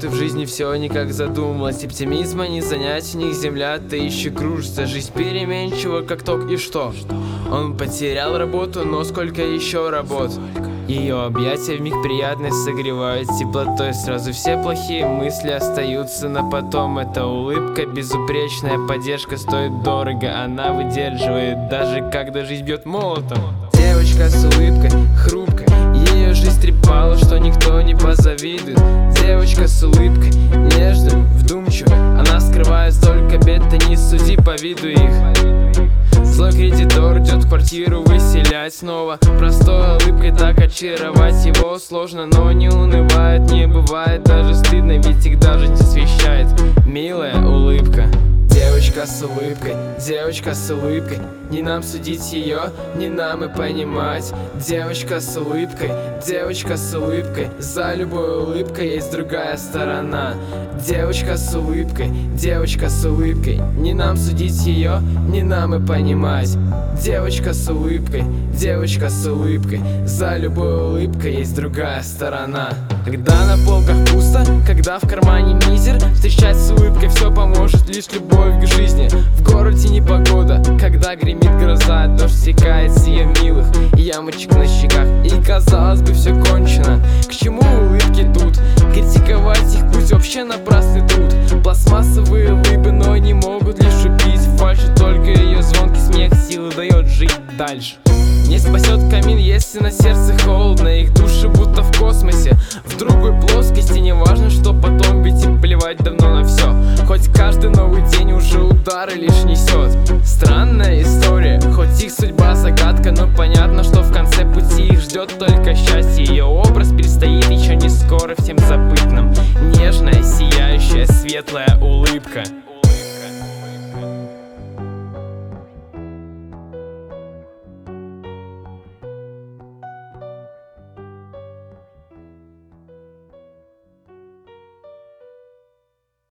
ты в жизни все никак задумалась. Оптимизма не занять, у них земля, ты еще кружится. Жизнь переменчива, как ток, и что? Он потерял работу, но сколько еще работ? Ее объятия вмиг приятность согревают теплотой. Сразу все плохие мысли остаются на потом. Эта улыбка безупречная, поддержка стоит дорого. Она выдерживает, даже когда жизнь бьет молотом. Девочка с улыбкой, хрупкой, ее жизнь трепала, что никто не позавидует. Девочка с улыбкой, нежной, вдумчивой, она скрывает столько бед, ты не суди по виду их. Злой кредитор идет в квартиру выселять снова. Простой улыбкой так очаровать его сложно, но не унывает, не бывает даже стыдно, ведь их даже не освещает милая улыбка. Девочка с улыбкой, девочка с улыбкой, не нам судить ее, не нам и понимать. Девочка с улыбкой, девочка с улыбкой, за любой улыбкой есть другая сторона. Девочка с улыбкой, девочка с улыбкой, не нам судить ее, не нам и понимать. Девочка с улыбкой, девочка с улыбкой, за любой улыбкой есть другая сторона. Когда на полках пусто, когда в кармане мизер, встречать с улыбкой все поможет лишь любовь к жизни. В городе непогода, когда гремит гроза, дождь стекает с ее милых ямочек на щеках. И казалось бы все кончено, к чему улыбки тут? Критиковать их путь вообще напрасный труд. Пластмассовые улыбы, но не могут лишь убить фальши, только ее звонкий смех силы дает жить дальше. Не спасет камин, если на сердце холодно, их души будто в космосе, в другой плоскости. Не важно, что потом, ведь им плевать давно на все. Хоть каждый новый день уже удары лишь несет. Странная история, хоть их судьба загадка, но понятно, что в конце пути их ждет только счастье. Ее образ предстоит еще не скоро всем забыть нам. Нежная, сияющая, светлая улыбка.